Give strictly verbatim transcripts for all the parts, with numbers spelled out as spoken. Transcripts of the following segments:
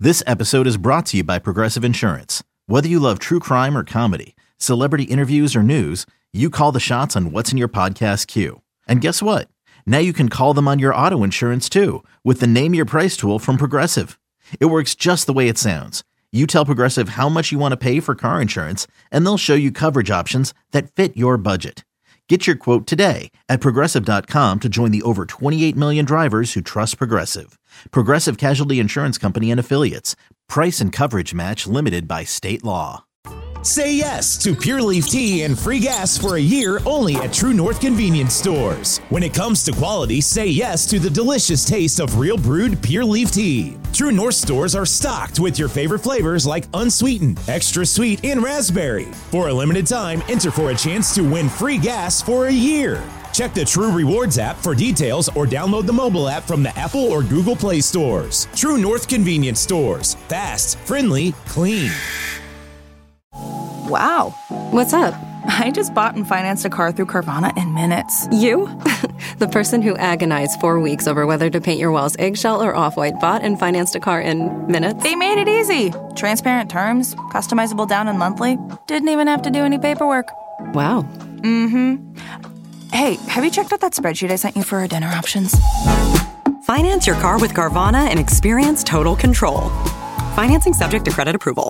This episode is brought to you by Progressive Insurance. Whether you love true crime or comedy, celebrity interviews or news, you call the shots on what's in your podcast queue. And guess what? Now you can call them on your auto insurance too with the Name Your Price tool from Progressive. It works just the way it sounds. You tell Progressive how much you want to pay for car insurance, and they'll show you coverage options that fit your budget. Get your quote today at Progressive dot com to join the over twenty-eight million drivers who trust Progressive. Progressive Casualty Insurance Company and Affiliates. Price and coverage match limited by state law. Say yes to Pure Leaf Tea and free gas for a year only at True North Convenience Stores. When it comes to quality, say yes to the delicious taste of real brewed Pure Leaf Tea. True North stores are stocked with your favorite flavors like unsweetened, extra sweet, and raspberry. For a limited time, enter for a chance to win free gas for a year. Check the True Rewards app for details or download the mobile app from the Apple or Google Play stores. True North Convenience Stores. Fast, friendly, clean. Wow. What's up? I just bought and financed a car through Carvana in minutes. You? The person who agonized four weeks over whether to paint your walls eggshell or off-white bought and financed a car in minutes? They made it easy. Transparent terms, customizable down and monthly. Didn't even have to do any paperwork. Wow. Mm-hmm. Hey, have you checked out that spreadsheet I sent you for our dinner options? Finance your car with Carvana and experience total control. Financing subject to credit approval.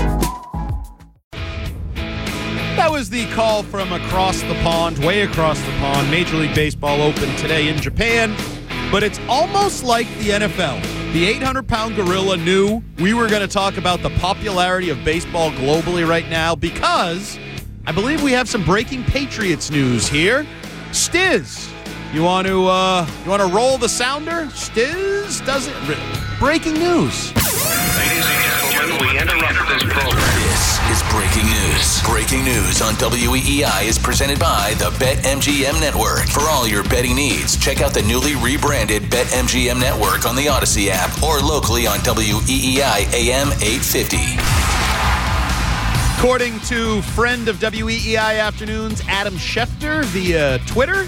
That was the call from across the pond, way across the pond. Major League Baseball opened today in Japan, but it's almost like the N F L. The eight hundred pound gorilla knew we were going to talk about the popularity of baseball globally right now because I believe we have some breaking Patriots news here. Stiz, you want to uh, you want to roll the sounder? Stiz does it. Breaking news. Ladies and gentlemen, we interrupt this program. This is breaking news. Breaking news on W E E I is presented by the BetMGM Network. For all your betting needs, check out the newly rebranded BetMGM Network on the Odyssey app or locally on W E E I A M eight fifty. According to friend of W E E I Afternoons, Adam Schefter via Twitter,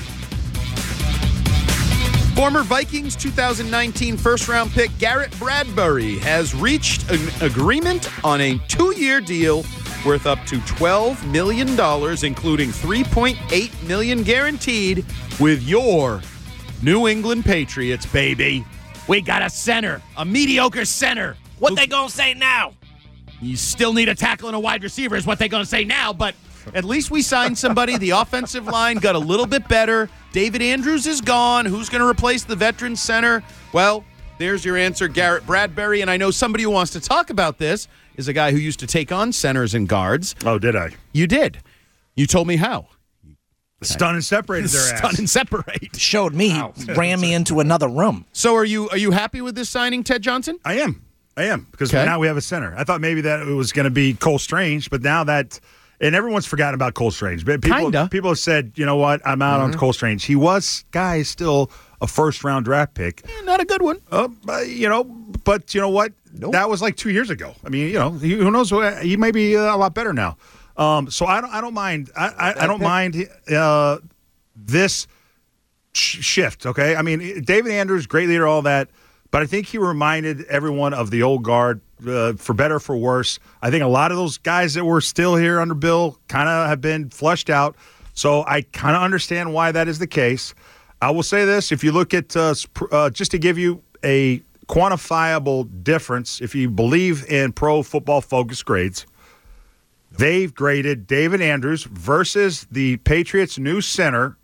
former Vikings two thousand nineteen first-round pick Garrett Bradbury has reached an agreement on a two-year deal worth up to twelve million dollars, including three point eight million dollars guaranteed with your New England Patriots, baby. We got a center, a mediocre center. What Who, they gonna say now? You still need a tackle and a wide receiver is what they're going to say now, but at least we signed somebody. The offensive line got a little bit better. David Andrews is gone. Who's going to replace the veteran center? Well, there's your answer, Garrett Bradbury. And I know somebody who wants to talk about this is a guy who used to take on centers and guards. Oh, did I? You did. You told me how. Stun and separated their ass. Stun and separate. Showed me. Wow. Ran me into another room. So are you are you happy with this signing, Ted Johnson? I am. I am, because okay. now we have a center. I thought maybe that it was going to be Cole Strange, but now that, and everyone's forgotten about Cole Strange. People, Kinda. People have said, you know what, I'm out mm-hmm. on Cole Strange. He was, guy, still a first-round draft pick. Yeah, not a good one. Uh, you know, but you know what? Nope. That was like two years ago. I mean, you know, who knows? He may be a lot better now. Um, so I don't, I don't mind. I, I, I don't mind uh, this sh- shift. Okay, I mean, David Andrews, great leader, all that. But I think he reminded everyone of the old guard, uh, for better or for worse. I think a lot of those guys that were still here under Bill kind of have been flushed out. So I kind of understand why that is the case. I will say this. If you look at, uh, uh, just to give you a quantifiable difference, if you believe in Pro Football Focus grades, they've graded David Andrews versus the Patriots' new center,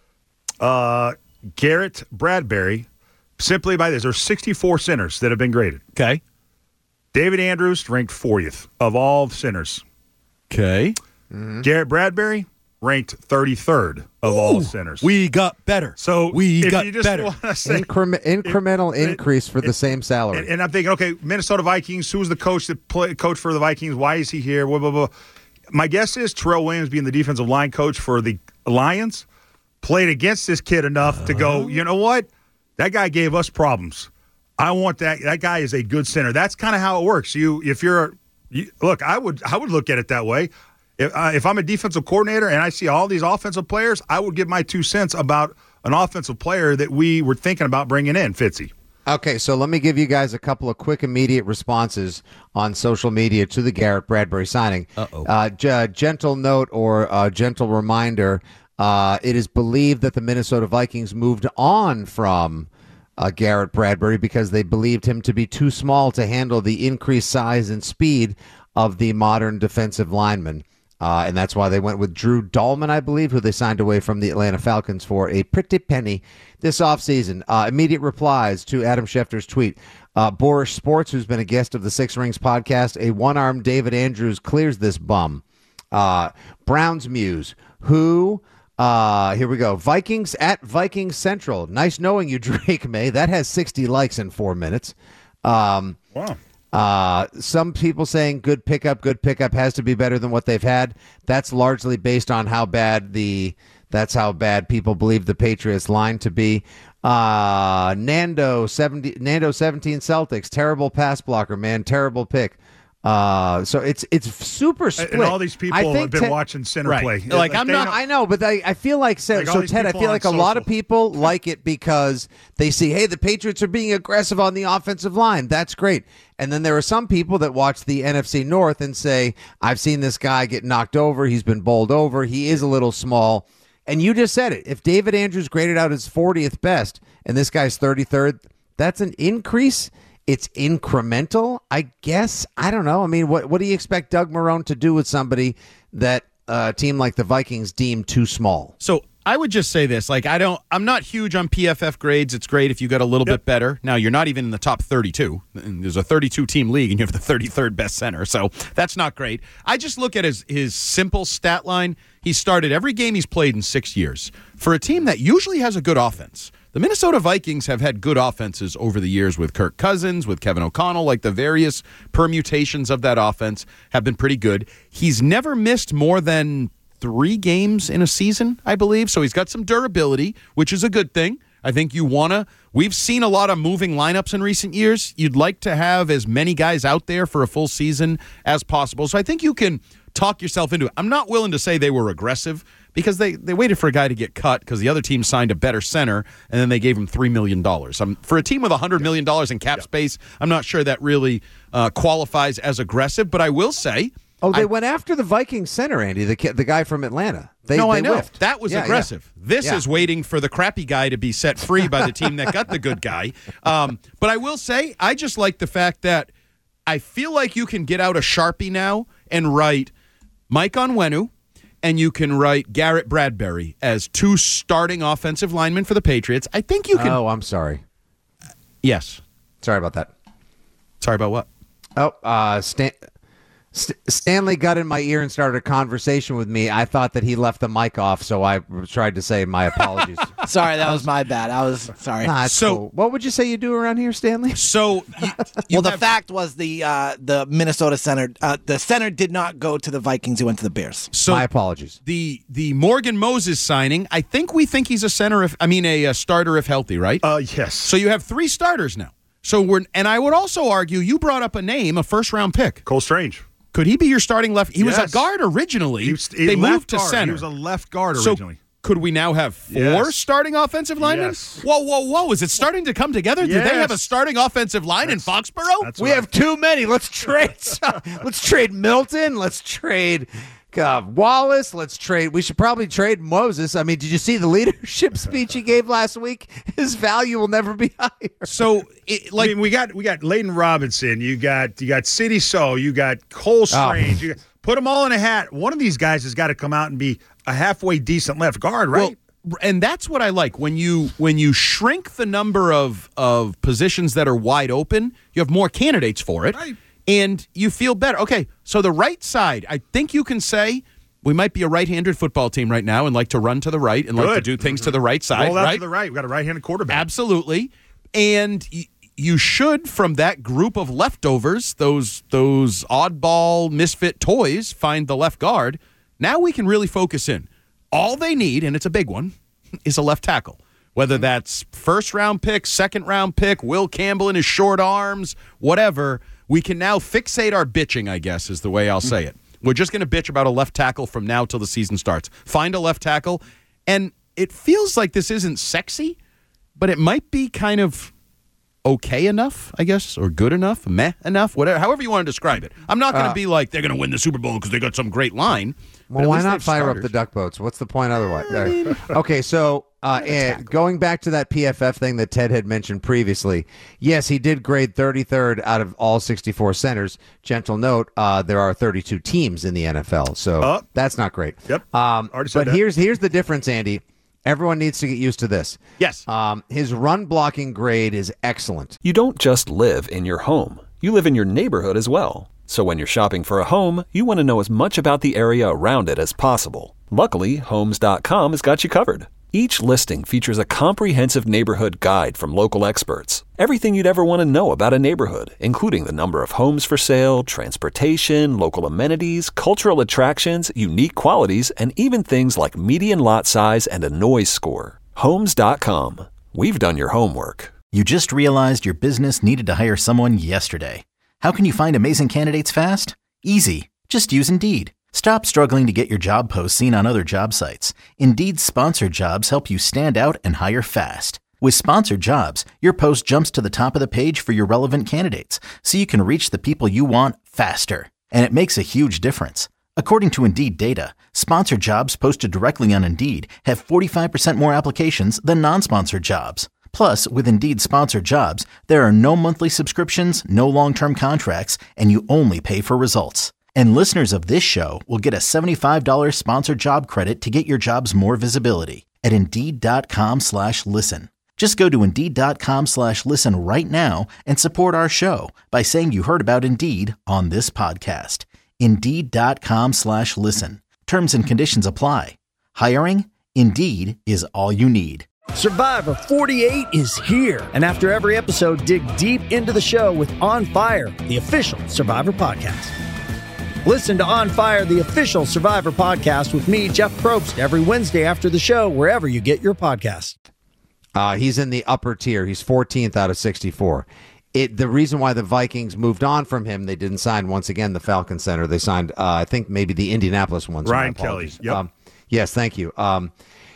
uh, Garrett Bradbury, simply by this. There's sixty-four centers that have been graded. Okay. David Andrews ranked fortieth of all centers. Okay. Mm-hmm. Garrett Bradbury ranked thirty-third of Ooh, all centers. We got better. So we if got you just better. Say, Increment, incremental it, increase for it, the same salary. And, and I'm thinking, okay, Minnesota Vikings, who's the coach that play, coach for the Vikings? Why is he here? Blah, blah, blah. My guess is Terrell Williams, being the defensive line coach for the Lions, played against this kid enough uh, to go, you know what? That guy gave us problems. I want that. That guy is a good center. That's kind of how it works. You, if you're, you, look, I would, I would look at it that way. If, uh, if I'm a defensive coordinator and I see all these offensive players, I would give my two cents about an offensive player that we were thinking about bringing in, Fitzy. Okay, so let me give you guys a couple of quick, immediate responses on social media to the Garrett Bradbury signing. Uh-oh. Uh, g- gentle note or uh, gentle reminder, uh, it is believed that the Minnesota Vikings moved on from uh, Garrett Bradbury because they believed him to be too small to handle the increased size and speed of the modern defensive lineman. Uh, and that's why they went with Drew Dahlman, I believe, who they signed away from the Atlanta Falcons for a pretty penny this offseason. Uh, immediate replies to Adam Schefter's tweet. Uh, Boris Sports, who's been a guest of the Six Rings podcast, a one-armed David Andrews clears this bum. Uh, Browns Muse, who... Uh, here we go. Vikings at Vikings Central. Nice knowing you, Drake May. That has sixty likes in four minutes. Um, wow. Uh, some people saying good pickup, good pickup has to be better than what they've had. That's largely based on how bad the that's how bad people believe the Patriots line to be. Uh, Nando seventy Nando seventeen Celtics, terrible pass blocker, man, terrible pick. Uh, so it's it's super split. And all these people I think have been Ted, watching center right. play. Like, I'm not. Know, I know, but I, I feel like, so, like so Ted, I feel like a social. lot of people like it because they see, hey, the Patriots are being aggressive on the offensive line. That's great. And then there are some people that watch the N F C North and say, I've seen this guy get knocked over. He's been bowled over. He is a little small. And you just said it. If David Andrews graded out his fortieth best and this guy's thirty-third, that's an increase. It's incremental, I guess. I don't know. I mean, what what do you expect Doug Marrone to do with somebody that uh, a team like the Vikings deem too small? So I would just say this. Like, I don't, I'm not huge on P F F grades. It's great if you got a little yep. bit better. Now, you're not even in the top thirty-two. There's a thirty-two team league, and you have the thirty-third best center. So that's not great. I just look at his, his simple stat line. He started every game he's played in six years. For a team that usually has a good offense, the Minnesota Vikings have had good offenses over the years with Kirk Cousins, with Kevin O'Connell. Like, the various permutations of that offense have been pretty good. He's never missed more than three games in a season, I believe. So he's got some durability, which is a good thing. I think you want to. We've seen a lot of moving lineups in recent years. You'd like to have as many guys out there for a full season as possible. So I think you can talk yourself into it. I'm not willing to say they were aggressive because they, they waited for a guy to get cut because the other team signed a better center, and then they gave him three million dollars. Um, for a team with one hundred million dollars in cap yeah. space, I'm not sure that really uh, qualifies as aggressive. But I will say... Oh, they I, went after the Vikings center, Andy, the the guy from Atlanta. They, no, they I know. whiffed. That was yeah, aggressive. Yeah. This yeah. is waiting for the crappy guy to be set free by the team that got the good guy. Um, but I will say, I just like the fact that I feel like you can get out a Sharpie now and write Mike Onwenu, and you can write Garrett Bradbury as two starting offensive linemen for the Patriots. I think you can. Oh, I'm sorry. Yes. Sorry about that. Sorry about what? Oh, uh, Stan. St- Stanley got in my ear and started a conversation with me. I thought that he left the mic off, so I tried to say my apologies. Sorry, that was my bad. I was sorry. Nah, so, cool. What would you say you do around here, Stanley? So, you, you well, the have, fact was the uh, the Minnesota center, uh, the center did not go to the Vikings. He went to the Bears. So my apologies. The the Morgan Moses signing, I think we think he's a center. If I mean a, a starter if healthy, right? Uh, yes. So you have three starters now. So we're and I would also argue you brought up a name, a first round pick, Cole Strange. Could he be your starting left? He yes. was a guard originally. He was, he they moved to guard. center. He was a left guard so originally. Could we now have four yes. starting offensive linemen? Yes. Whoa, whoa, whoa. Is it starting to come together? Yes. Do they have a starting offensive line that's, in Foxborough? We have too many. Let's trade. Let's trade Milton. Let's trade uh, Wallace. Let's trade. We should probably trade Moses. I mean, did you see the leadership speech he gave last week? His value will never be higher. So, it, like, I mean, we got we got Layden Robinson. You got you got Sidney So. You got Cole Strange. Oh. You got, put them all in a hat. One of these guys has got to come out and be a halfway decent left guard, right? Well, and that's what I like when you when you shrink the number of of positions that are wide open. You have more candidates for it. Right. And you feel better. Okay, so the right side, I think you can say we might be a right-handed football team right now and like to run to the right and Good. like to do things to the right side. Roll out right? to the right. We've got a right-handed quarterback. Absolutely. And y- you should, from that group of leftovers, those those oddball misfit toys, find the left guard. Now we can really focus in. All they need, and it's a big one, is a left tackle. Whether that's first-round pick, second-round pick, Will Campbell in his short arms, whatever, we can now fixate our bitching, I guess, is the way I'll say it. We're just going to bitch about a left tackle from now till the season starts. Find a left tackle, and it feels like this isn't sexy, but it might be kind of okay enough, I guess, or good enough, meh enough, whatever, however you want to describe it. I'm not going to uh, be like, they're going to win the Super Bowl because they got some great line. Well, why not fire starters. up the duck boats? What's the point otherwise? I mean, okay, so uh, and going back to that P F F thing that Ted had mentioned previously, yes, he did grade thirty-third out of all sixty-four centers. Gentle note, uh, there are thirty-two teams in the N F L, so uh, that's not great. Yep. Um, Already said but that. here's here's the difference, Andy. Everyone needs to get used to this. Yes. Um, his run blocking grade is excellent. You don't just live in your home. You live in your neighborhood as well. So when you're shopping for a home, you want to know as much about the area around it as possible. Luckily, Homes dot com has got you covered. Each listing features a comprehensive neighborhood guide from local experts. Everything you'd ever want to know about a neighborhood, including the number of homes for sale, transportation, local amenities, cultural attractions, unique qualities, and even things like median lot size and a noise score. Homes dot com. We've done your homework. You just realized your business needed to hire someone yesterday. How can you find amazing candidates fast? Easy. Just use Indeed. Stop struggling to get your job posts seen on other job sites. Indeed's sponsored jobs help you stand out and hire fast. With sponsored jobs, your post jumps to the top of the page for your relevant candidates, so you can reach the people you want faster. And it makes a huge difference. According to Indeed data, sponsored jobs posted directly on Indeed have forty-five percent more applications than non-sponsored jobs. Plus, with Indeed sponsored jobs, there are no monthly subscriptions, no long-term contracts, and you only pay for results. And listeners of this show will get a seventy-five dollars sponsored job credit to get your jobs more visibility at Indeed.com slash listen. Just go to Indeed.com slash listen right now and support our show by saying you heard about Indeed on this podcast. Indeed.com slash listen. Terms and conditions apply. Hiring? Indeed is all you need. Survivor forty-eight is here. And after every episode, dig deep into the show with On Fire, the official Survivor podcast. Listen to On Fire, the official Survivor podcast with me, Jeff Probst, every Wednesday after the show, wherever you get your podcast. Uh, he's in the upper tier. He's fourteenth out of sixty-four. It, the reason why the Vikings moved on from him, they didn't sign, once again, the Falcon Center. They signed, uh, I think, maybe the Indianapolis ones. Ryan Kelly. Yep. Um, yes, thank you. Um,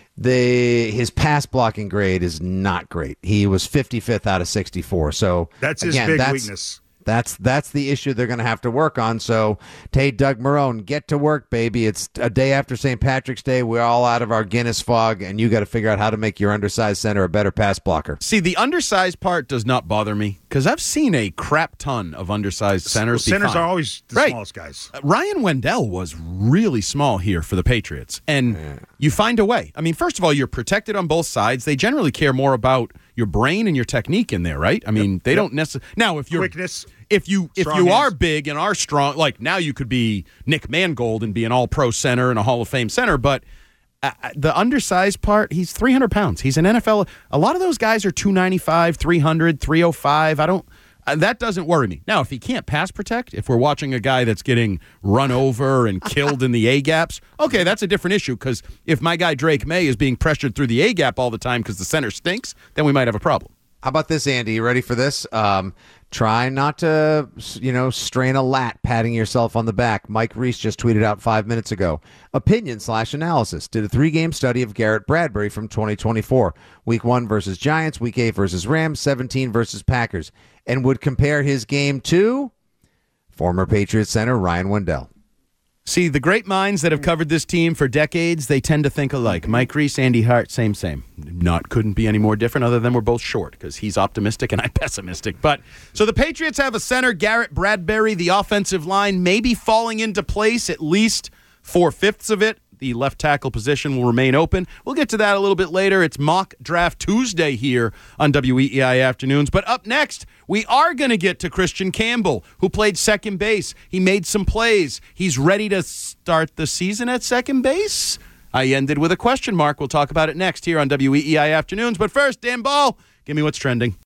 the his pass blocking grade is not great. He was fifty-fifth out of sixty-four. So that's again, his big that's, weakness. That's that's the issue they're going to have to work on. So, Tay, Doug Marone, get to work, baby. It's a day after Saint Patrick's Day. We're all out of our Guinness fog, and you got to figure out how to make your undersized center a better pass blocker. See, the undersized part does not bother me because I've seen a crap ton of undersized centers. Well, centers be fine. are always the right. smallest guys. Uh, Ryan Wendell was really small here for the Patriots, and yeah. you find a way. I mean, first of all, you're protected on both sides. They generally care more about your brain and your technique in there, right? I mean, yep. they yep. don't necessarily. Now, if you're quickness. If you if you hands. are big and are strong, like now you could be Nick Mangold and be an all-pro center and a Hall of Fame center, but uh, the undersized part, he's three hundred pounds. He's an N F L. A lot of those guys are two ninety-five, three hundred, three oh five. I don't, uh, that doesn't worry me. Now, if he can't pass protect, if we're watching a guy that's getting run over and killed in the A-gaps, okay, that's a different issue because if my guy Drake May is being pressured through the A-gap all the time because the center stinks, then we might have a problem. How about this, Andy? You ready for this? Um, try not to, you know, strain a lat patting yourself on the back. Mike Reese just tweeted out five minutes ago. Opinion slash analysis. Did a three-game study of Garrett Bradbury from twenty twenty-four. Week one versus Giants, week eight versus Rams, seventeen versus Packers. And would compare his game to former Patriots center Ryan Wendell. See, the great minds that have covered this team for decades, they tend to think alike. Mike Reese, Andy Hart, same, same. Not couldn't be any more different other than we're both short because he's optimistic and I'm pessimistic. But so the Patriots have a center, Garrett Bradbury. The offensive line may be falling into place, at least four-fifths of it. The left tackle position will remain open. We'll get to that a little bit later. It's Mock Draft Tuesday here on W E E I Afternoons. But up next, we are going to get to Christian Campbell, who played second base. He made some plays. He's ready to start the season at second base. I ended with a question mark. We'll talk about it next here on W E E I Afternoons. But first, Dan Ball, give me what's trending.